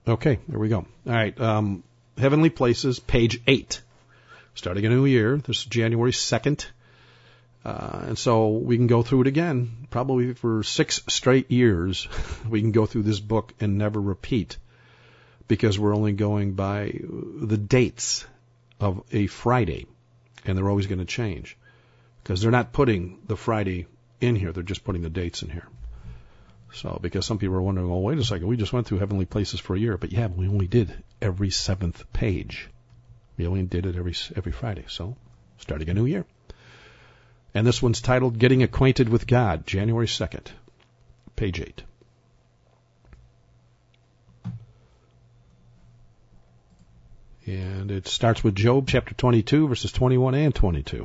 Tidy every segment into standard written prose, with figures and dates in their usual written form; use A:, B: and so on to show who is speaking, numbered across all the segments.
A: Okay, there we go. All right, Heavenly Places, page 8. Starting a new year. This is January 2nd. And so we can go through it again, probably for 6 straight years. We can go through this book and never repeat, because we're only going by the dates of a Friday, and they're always going to change, because they're not putting the Friday in here, they're just putting the dates in here. So, because some people are wondering, well, wait a second, we just went through Heavenly Places for a year, but yeah, we only did every 7th page. We only did it every Friday, so starting a new year. And this one's titled Getting Acquainted with God, January 2nd, page 8. And it starts with Job chapter 22, verses 21 and 22.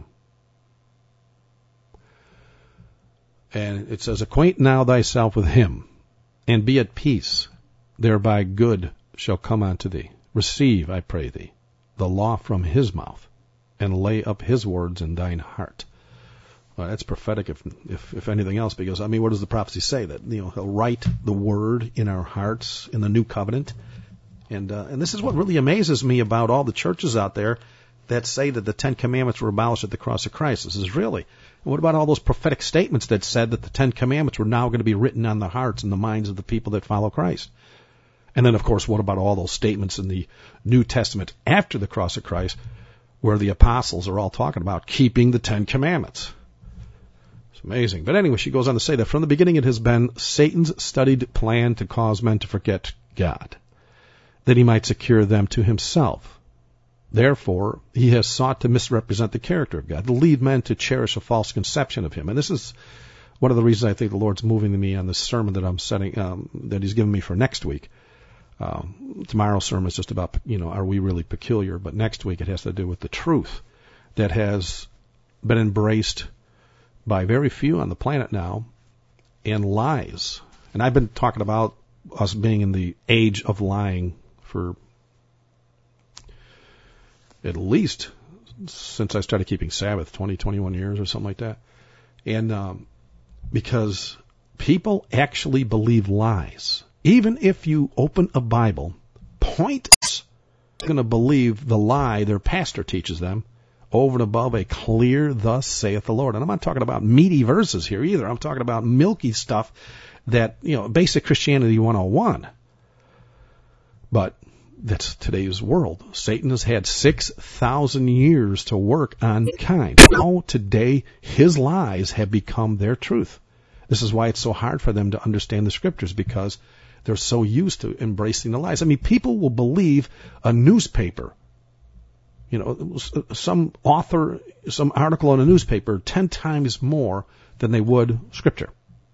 A: And it says, Acquaint now thyself with him, and be at peace. Thereby good shall come unto thee. Receive, I pray thee, the law from his mouth, and lay up his words in thine heart. Well, that's prophetic, if anything else, because, I mean, what does the prophecy say? That, he'll write the word in our hearts in the new covenant. And this is what really amazes me about all the churches out there that say that the 10 Commandments were abolished at the cross of Christ. This is really, what about all those prophetic statements that said that the 10 Commandments were now going to be written on the hearts and the minds of the people that follow Christ? And then, of course, what about all those statements in the New Testament after the cross of Christ where the apostles are all talking about keeping the 10 Commandments? It's amazing. But anyway, she goes on to say that from the beginning it has been Satan's studied plan to cause men to forget God, that he might secure them to himself. Therefore, he has sought to misrepresent the character of God, to lead men to cherish a false conception of him. And this is one of the reasons I think the Lord's moving me on this sermon that I'm setting, that he's given me for next week. Tomorrow's sermon is just about, are we really peculiar? But next week it has to do with the truth that has been embraced by very few on the planet now, and lies. And I've been talking about us being in the age of lying for at least since I started keeping Sabbath, 21 years or something like that. And because people actually believe lies. Even if you open a Bible, points are going to believe the lie their pastor teaches them over and above a clear, thus saith the Lord. And I'm not talking about meaty verses here either. I'm talking about milky stuff that, basic Christianity 101. But that's today's world. Satan has had 6,000 years to work on mankind. Now, today, his lies have become their truth. This is why it's so hard for them to understand the scriptures, because they're so used to embracing the lies. I mean, people will believe a newspaper, some author, some article in a newspaper 10 times more than they would scripture.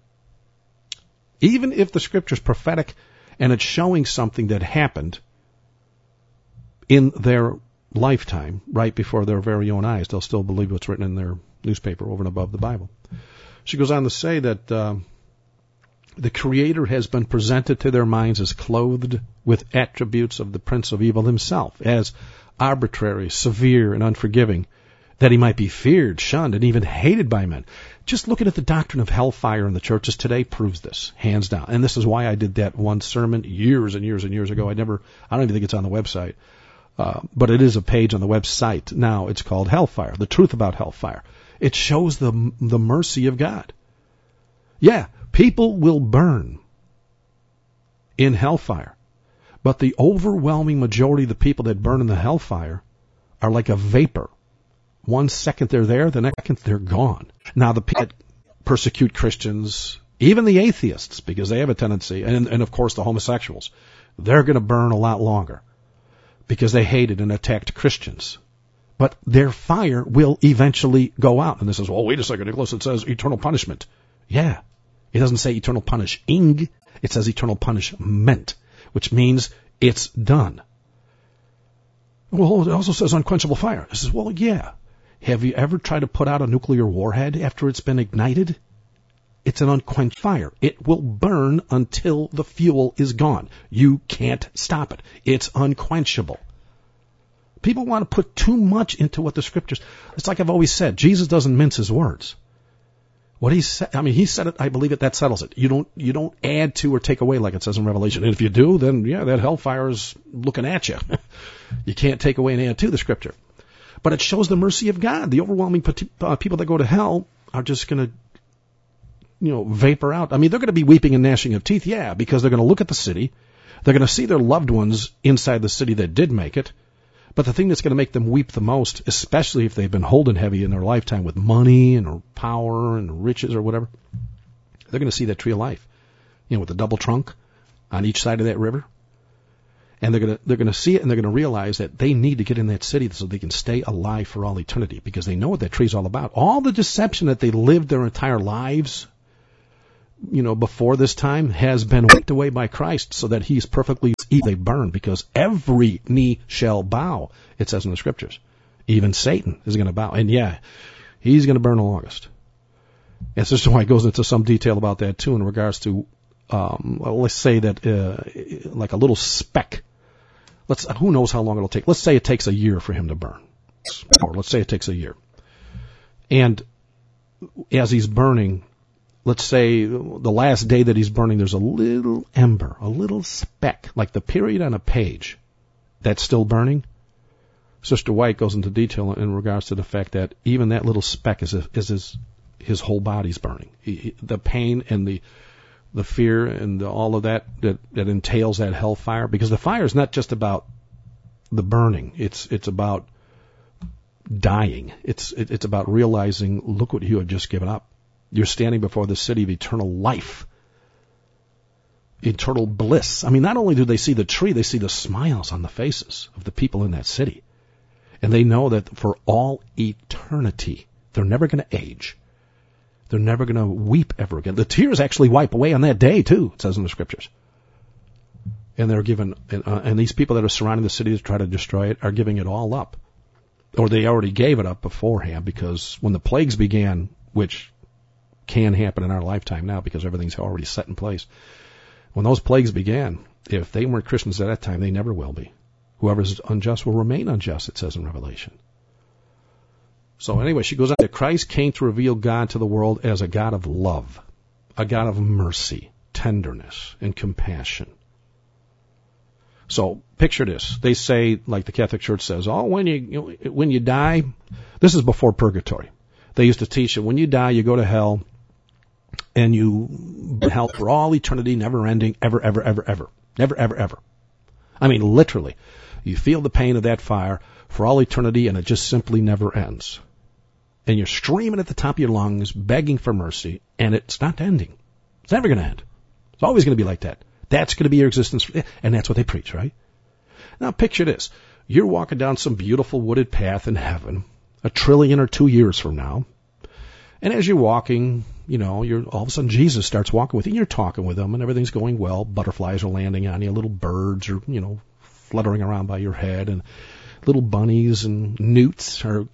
A: Even if the scripture is prophetic and it's showing something that happened in their lifetime, right before their very own eyes, they'll still believe what's written in their newspaper over and above the Bible. She goes on to say that the Creator has been presented to their minds as clothed with attributes of the Prince of Evil himself, as arbitrary, severe, and unforgiving, that he might be feared, shunned, and even hated by men. Just looking at the doctrine of hellfire in the churches today proves this, hands down. And this is why I did that one sermon years and years and years ago. I don't even think it's on the website. But it is a page on the website now. It's called Hellfire, the truth about hellfire. It shows the mercy of God. Yeah, people will burn in hellfire, but the overwhelming majority of the people that burn in the hellfire are like a vapor. 1 second they're there, the next second they're gone. Now, the people that persecute Christians, even the atheists, because they have a tendency, and of course the homosexuals, they're going to burn a lot longer because they hated and attacked Christians. But their fire will eventually go out. And this is, well, wait a second, Nicholas, it says eternal punishment. Yeah, it doesn't say eternal punishing, it says eternal punishment, which means it's done. Well, it also says unquenchable fire. It says, well, yeah. Have you ever tried to put out a nuclear warhead after it's been ignited? It's an unquenched fire. It will burn until the fuel is gone. You can't stop it. It's unquenchable. People want to put too much into what the scriptures... It's like I've always said, Jesus doesn't mince his words. What he said, he said it, I believe it, that settles it. You don't add to or take away like it says in Revelation. And if you do, then yeah, that hellfire is looking at you. You can't take away and add to the Scripture. But it shows the mercy of God. The overwhelming people that go to hell are just going to, vapor out. They're going to be weeping and gnashing of teeth, yeah, because they're going to look at the city. They're going to see their loved ones inside the city that did make it. But the thing that's going to make them weep the most, especially if they've been holding heavy in their lifetime with money and power and riches or whatever, they're going to see that tree of life, with the double trunk on each side of that river. And they're going to see it, and they're going to realize that they need to get in that city so they can stay alive for all eternity, because they know what that tree's all about. All the deception that they lived their entire lives, before this time, has been wiped away by Christ, so that he's perfectly they burn, because every knee shall bow, it says in the Scriptures. Even Satan is going to bow. And yeah, he's going to burn in August. And Sister White goes into some detail about that too, in regards to, let's say that, like a little speck. Who knows how long it'll take. Let's say it takes a year for him to burn. Or let's say it takes a year. And as he's burning, let's say the last day that he's burning, there's a little ember, a little speck, like the period on a page, that's still burning. Sister White goes into detail in regards to the fact that even that little speck is his whole body's burning. The pain and the fear and all of that entails that hellfire, because the fire is not just about the burning. It's about dying. It's about realizing, look what you have just given up. You're standing before the city of eternal life, eternal bliss. Not only do they see the tree, they see the smiles on the faces of the people in that city. And they know that for all eternity, they're never going to age. They're never going to weep ever again. The tears actually wipe away on that day, too, it says in the Scriptures. And they're given, and these people that are surrounding the city to try to destroy it are giving it all up. Or they already gave it up beforehand, because when the plagues began, which can happen in our lifetime now because everything's already set in place. When those plagues began, if they weren't Christians at that time, they never will be. Whoever is unjust will remain unjust, it says in Revelation. So anyway, she goes on that Christ came to reveal God to the world as a God of love, a God of mercy, tenderness, and compassion. So picture this. They say, like the Catholic Church says, when you die, this is before purgatory. They used to teach that when you die, you go to hell, and you hell for all eternity, never ending, ever, ever, ever, ever. Never, ever, ever. Literally. You feel the pain of that fire for all eternity, and it just simply never ends. And you're screaming at the top of your lungs, begging for mercy, and it's not ending. It's never going to end. It's always going to be like that. That's going to be your existence, and that's what they preach, right? Now picture this. You're walking down some beautiful wooded path in heaven, 1 trillion or 2 years from now, and as you're walking, you're all of a sudden Jesus starts walking with you, and you're talking with him, and everything's going well. Butterflies are landing on you, little birds are, fluttering around by your head, and little bunnies and newts are,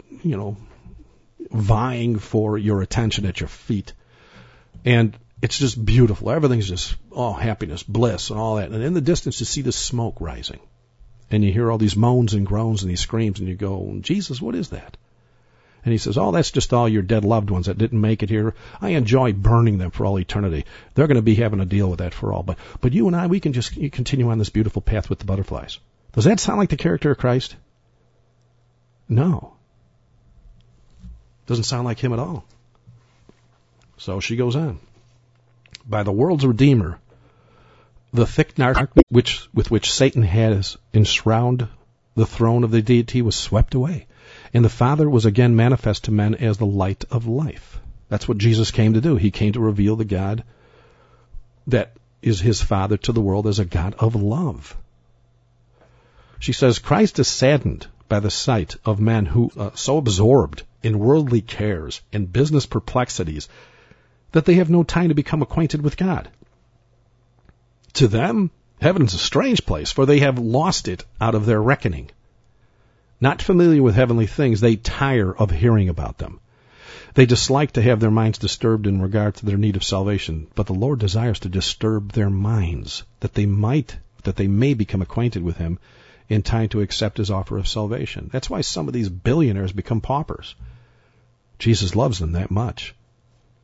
A: vying for your attention at your feet. And it's just beautiful. Everything's just, happiness, bliss, and all that. And in the distance, you see the smoke rising. And you hear all these moans and groans and these screams, and you go, Jesus, what is that? And he says, that's just all your dead loved ones that didn't make it here. I enjoy burning them for all eternity. They're going to be having to deal with that for all. But you and I, we can just continue on this beautiful path with the butterflies. Does that sound like the character of Christ? No. Doesn't sound like him at all. So she goes on. By the world's Redeemer, the thick darkness with which Satan has enshrouded the throne of the deity was swept away, and the Father was again manifest to men as the light of life. That's what Jesus came to do. He came to reveal the God that is his Father to the world as a God of love. She says, Christ is saddened by the sight of men who are so absorbed in worldly cares and business perplexities that they have no time to become acquainted with God. To them, heaven is a strange place, for they have lost it out of their reckoning. Not familiar with heavenly things, they tire of hearing about them. They dislike to have their minds disturbed in regard to their need of salvation, but the Lord desires to disturb their minds, that they may become acquainted with him in time to accept his offer of salvation. That's why some of these billionaires become paupers. Jesus loves them that much.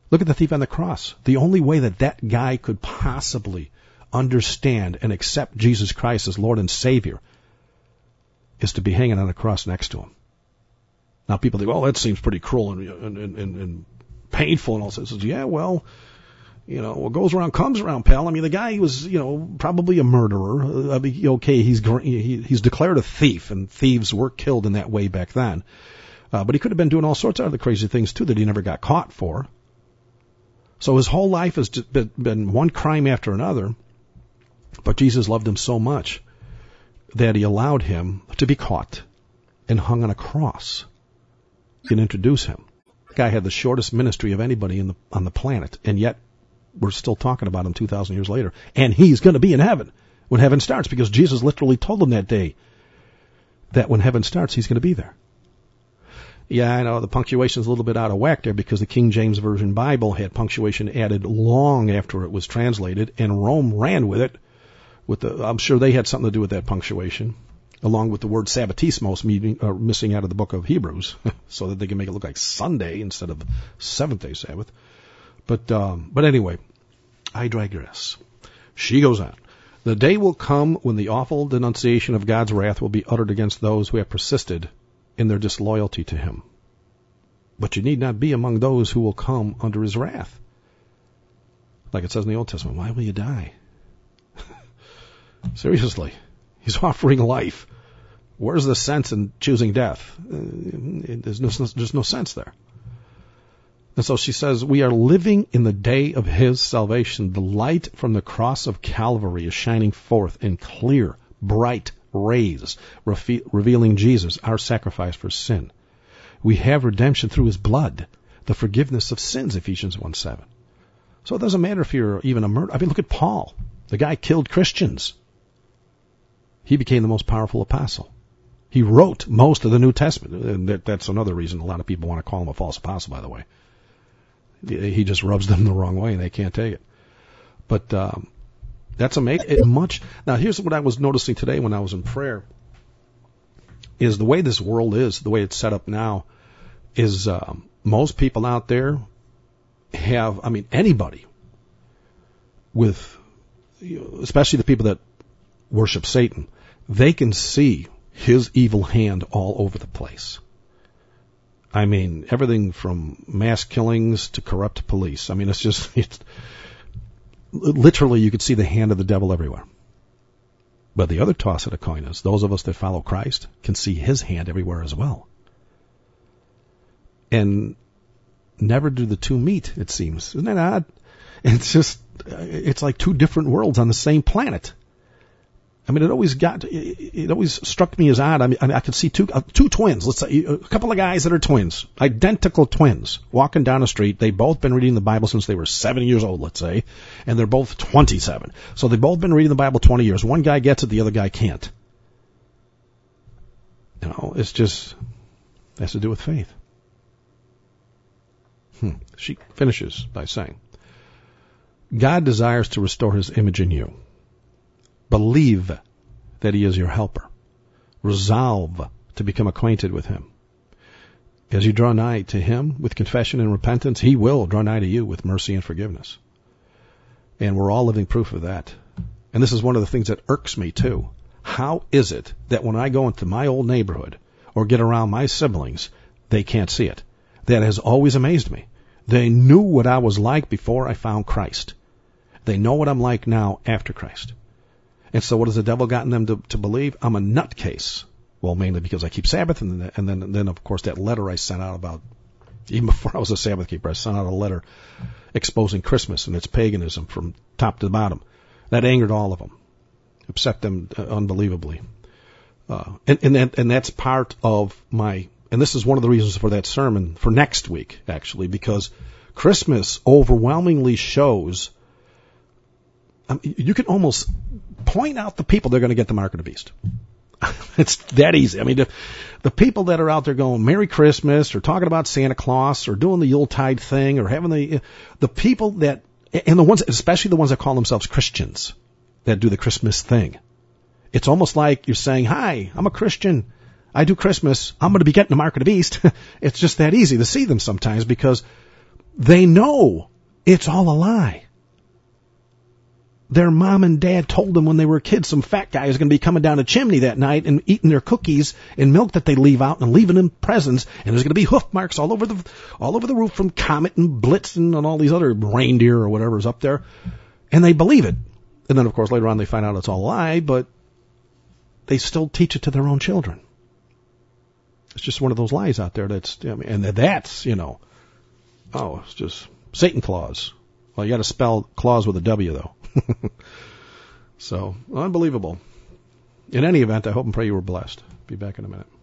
A: Look at the thief on the cross. The only way that that guy could possibly understand and accept Jesus Christ as Lord and Savior is to be hanging on a cross next to him. Now people think, well, that seems pretty cruel and painful and all this. Yeah, well, what goes around comes around, pal. I mean, the guy was, probably a murderer. I mean, okay, he's declared a thief, and thieves were killed in that way back then. But he could have been doing all sorts of other crazy things too that he never got caught for. So his whole life has been one crime after another. But Jesus loved him so much that he allowed him to be caught and hung on a cross and introduce him. The guy had the shortest ministry of anybody on the planet, and yet we're still talking about him 2,000 years later. And he's going to be in heaven when heaven starts, because Jesus literally told him that day that when heaven starts, he's going to be there. Yeah, I know the punctuation's a little bit out of whack there, because the King James Version Bible had punctuation added long after it was translated, and Rome ran with it. I'm sure they had something to do with that punctuation, along with the word sabbatismos missing out of the book of Hebrews, so that they can make it look like Sunday instead of Seventh-day Sabbath. But anyway, I digress. She goes on. The day will come when the awful denunciation of God's wrath will be uttered against those who have persisted in their disloyalty to him. But you need not be among those who will come under his wrath. Like it says in the Old Testament, why will you die? Seriously, he's offering life. Where's the sense in choosing death? There's no sense there. And so she says, we are living in the day of his salvation. The light from the cross of Calvary is shining forth in clear, bright rays, revealing Jesus, our sacrifice for sin. We have redemption through his blood, the forgiveness of sins, Ephesians 1:7. So it doesn't matter if you're even a murderer. I mean, look at Paul. The guy killed Christians. He became the most powerful apostle. He wrote most of the New Testament. And that's another reason a lot of people want to call him a false apostle, by the way. He just rubs them the wrong way and they can't take it. But that's amazing. Now, here's what I was noticing today when I was in prayer, is the way this world is, the way it's set up now, is most people out there have, anybody with, especially the people that worship Satan, they can see his evil hand all over the place. Everything from mass killings to corrupt police. It's literally, you could see the hand of the devil everywhere. But the other toss of the coin is, those of us that follow Christ can see his hand everywhere as well. And never do the two meet, it seems. Isn't that odd? It's like two different worlds on the same planet. It always struck me as odd. I could see two twins. Let's say a couple of guys that are twins, identical twins, walking down the street. They've both been reading the Bible since they were 7 years old, let's say, and they're both 27. So they've both been reading the Bible 20 years. One guy gets it, the other guy can't. It's just, it has to do with faith. She finishes by saying, God desires to restore his image in you. Believe that he is your helper. Resolve to become acquainted with him. As you draw nigh to him with confession and repentance, he will draw nigh to you with mercy and forgiveness. And we're all living proof of that. And this is one of the things that irks me too. How is it that when I go into my old neighborhood or get around my siblings, they can't see it? That has always amazed me. They knew what I was like before I found Christ. They know what I'm like now after Christ. And so what has the devil gotten them to believe? I'm a nutcase. Well, mainly because I keep Sabbath, and then of course that letter I sent out about, even before I was a Sabbath keeper, I sent out a letter exposing Christmas and its paganism from top to bottom. That angered all of them, upset them unbelievably. And that's part of my, and this is one of the reasons for that sermon for next week, actually, because Christmas overwhelmingly shows, you can almost point out the people that are going to get the mark of the beast. It's that easy. The people that are out there going Merry Christmas or talking about Santa Claus or doing the Yuletide thing or having the people that, and the ones, especially the ones that call themselves Christians that do the Christmas thing. It's almost like you're saying, hi, I'm a Christian. I do Christmas. I'm going to be getting the mark of the beast. It's just that easy to see them sometimes because They know it's all a lie. Their mom and dad told them when they were kids some fat guy is going to be coming down a chimney that night and eating their cookies and milk that they leave out and leaving them presents, and there's going to be hoof marks all over the roof from Comet and Blitzen and all these other reindeer or whatever's up there, and they believe it. And then, of course, later on they find out it's all a lie, but they still teach it to their own children. It's just one of those lies out there it's just Satan Claus. Well, you got to spell Claus with a W, though. So, unbelievable. In any event, I hope and pray you were blessed. Be back in a minute.